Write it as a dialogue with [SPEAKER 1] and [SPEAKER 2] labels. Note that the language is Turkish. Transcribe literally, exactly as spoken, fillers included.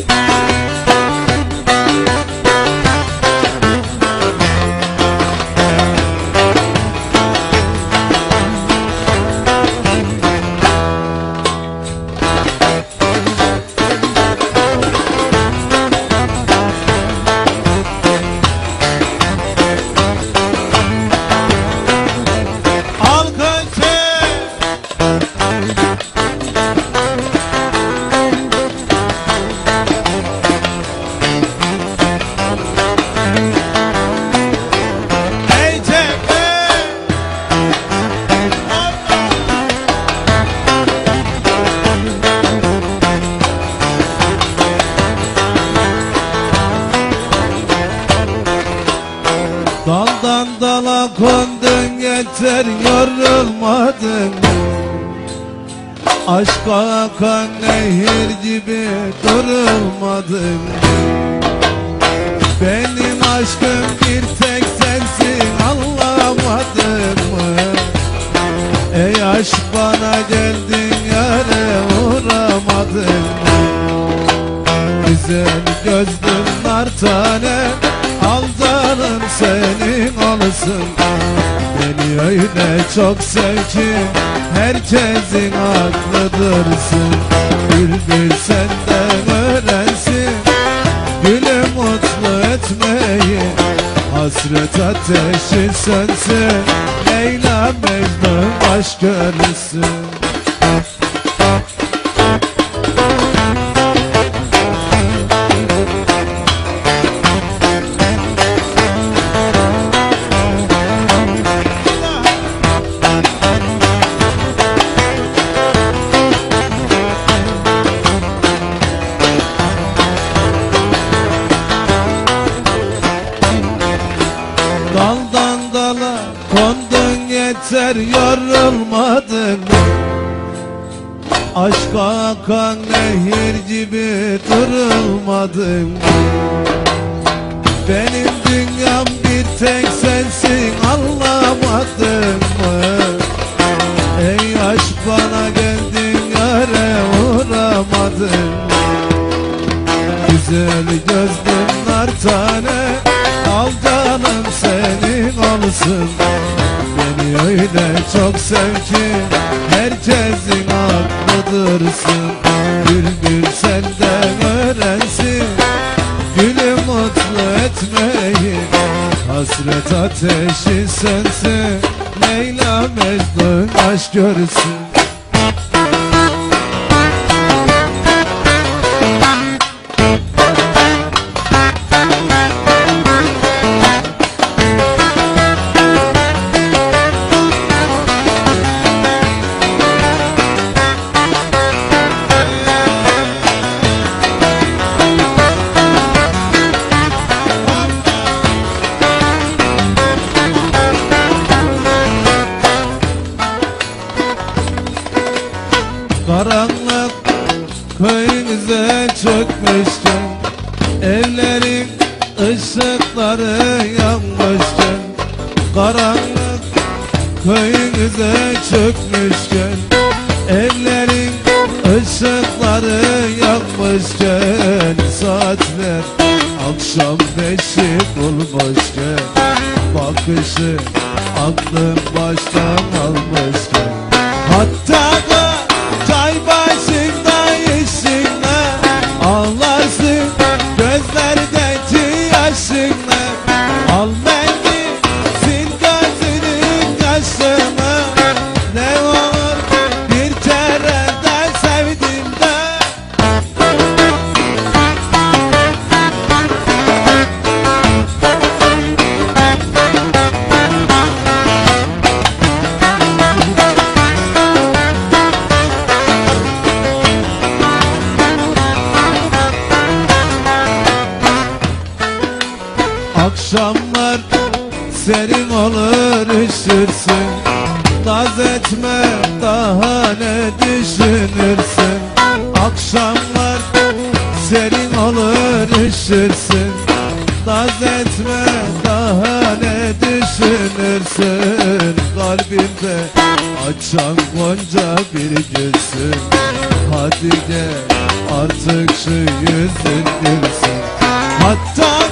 [SPEAKER 1] Daldan dala kondun yeter yorulmadın. Aşka akan nehir gibi durulmadın. Benim aşkım bir tek sensin, anlamadın mı? Ey aşk bana geldin yâre uğramadın mı? Güzel gözlüm nar tane, aldanım senin olsun. Beni öyle çok sev ki herkesin aklı dursun. Bülbül senden öğrensin gülü mutlu etmeyi. Hasret ateşi sönsün, Leyla Mecnun aşk görürsün. Daldan dala kondun yeter yorulmadın. Aşka akan nehir gibi durulmadın. Benim dünyam bir tek sensin, anlamadın mı? Ey aşk bana geldin yâre uğramadın mı? Güzel gözlüm nar tane, aldanım senin olsun. Beni öyle çok sev ki herkesin aklı dursun. Bülbül senden öğrensin gülü mutlu etmeyi. Hasret ateşi sönsün, Leyla Mecnun aşk görsün. Karanlık köyümüze çökmüşken, evlerin ışıkları yanmışken. Karanlık köyümüze çökmüşken, evlerin ışıkları yanmışken. Saatler akşam beşi bulmuşken, bakışı aklım baştan almışken. Hatta da çay başında yeşille ağlarsın gözlerdeki yaşınla. Al beni sil gözünün yaşını, ne olur bir kere de sevdim de. Akşamlar serin olur üşürsün, naz etme daha ne düşünürsün. Akşamlar serin olur üşürsün, naz etme daha ne düşünürsün. Kalbimde açan gonca bir gülsün, hadi gel artık şu yüzün gülsün. Hatta